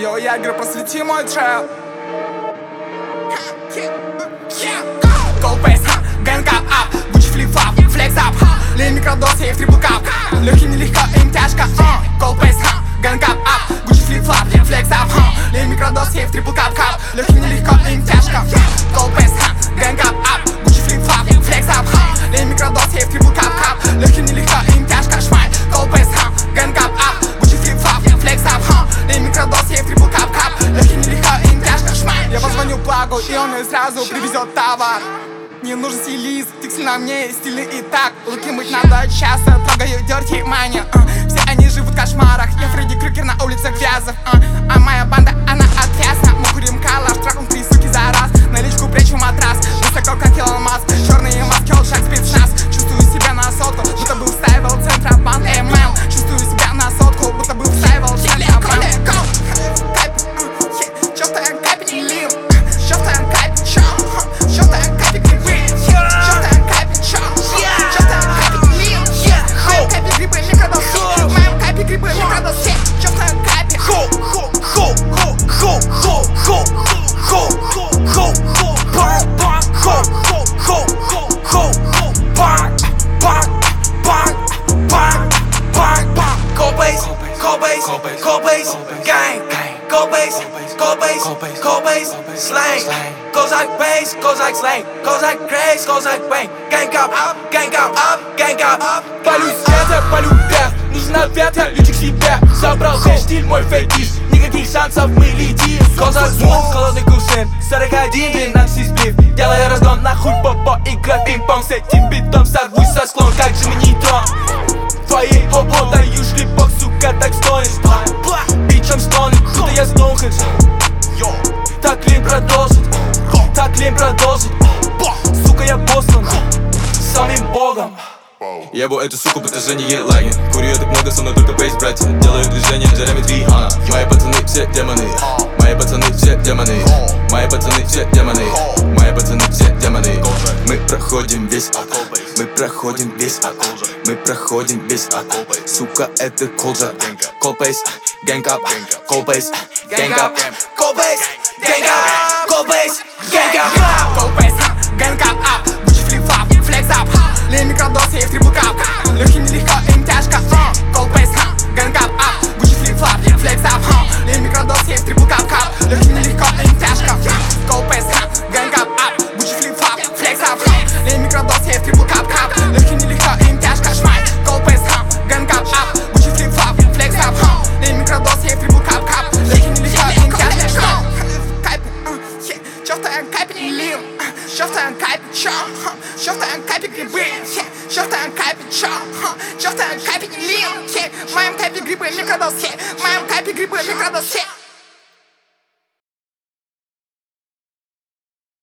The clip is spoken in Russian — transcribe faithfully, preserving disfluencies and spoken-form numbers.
Йо, Ягер, просвети мой трек. Gold face, gang up, Gucci flip-flop, flex up. Лень микродос, я в трипл кап. Легким нелегко, им тяжко. Gold face, gang up, Gucci flip-flop, flex up. Лень микродос, я в трипл кап кап. Легким нелегко, им тяжко. Gold face, gang up, Gucci flip-flop, flex up. Лень микродос, я в трипл кап кап. Легким нелегко, им тяжко. Шмай, gold face, gang up, Gucci flip-flop, flex up. Лень микродос, я в трипл кап кап. Легким нелегко, им тяжко. Шмай. Я позвоню Плагу, и он мне сразу привезет товар. Не нужен стилист, текстиль на мне стильный и так. Луки мыть надо часто, трогаю dirty money. uh. Все они живут в кошмарах, я Фредди Крюгер на улицах Вязов. uh. А моя банда, она отвязна. Мы курим калаш, трахом три суки за раз. Наличку прячу матрас, высоко как Илон Маск. Черные маски, олшак, спецназ. Чувствую себя на сотку, будто бы встаивал Центробанк эм эм. Чувствую себя на сотку, будто бы встаивал Центробанк. Чёртая капель не лил, чёртая капель, чё? Чёртая капель грибы, чёртая капель, чё? Чёртая капель лил, моя капель грибы, микродос, моя капель грибы, микродос, чёртая капель. Хо, хо, хо, хо, хо, хо, хо, хо, хо, хо, бак, бак, хо, хо, хо, хо, хо, бак, бак, бак, бак, бак, бак. Cold bass, cold bass, cold bass, gang. Cold bass, cold bass, cold bass, slang. Goes like bass, goes like slang, goes like grace, goes like bang. Gang up, gang up, gang up. Полю свет, я полю вверх. Нужен ответ, я лечу к себе. Забрал свой стиль, мой фетиш. Никаких шансов, мы летим. Козак мув, холодный кувшин. сорок один, двенадцать сплив. Делай разгон, нахуй попо, играй пинг-понг. С этим битом сорвусь со склон, как же нейтрон. Твоей хо-хо, даю шлепок, сука, так стонешь. Бичом стонет, будто я Стоунхендж. Так лень продолжит, так лень продолжит. Сука, я послан самим богом. Ебу эту суку, постажение лаги. Курю я так много, со мной только бейс, братья. Делаю движения, жарами двигана. Мои пацаны все демоны, мои пацаны все демоны, мои пацаны все демоны, мои пацаны все демоны. Мы проходим весь ад, мы проходим весь ад, мы проходим весь ад. Сука, это колджа. Cold bass, gang up, cold bass, gang up, Cold bass, gang up, cold bass, gang up. Gold face, gang up, Gucci flip-flop, flex up. Лень микродос, я в трипл кап. Легким нелегко, им тяжко. Gold face, gang up, Gucci flip-flop, flex up. Лень микродос, я в трипл кап кап. Легким нелегко, им тяжко. Gold face, gang up, Gucci flip-flop, flex up. Лень микродос, я в трипл кап кап. Легким нелегко, им тяжко. Шмай, gold face, gang up, Gucci flip-flop, flex up. Лень микродос, я в трипл кап кап. Легким нелегко, им тяжко. Чёртая капель не лил, чёртая капель, чё? Чёртая капель грибы, чёртая капель, чё? Чёртая капель не лил, моем капель грибы, микродос, моем капель грибы, микродос.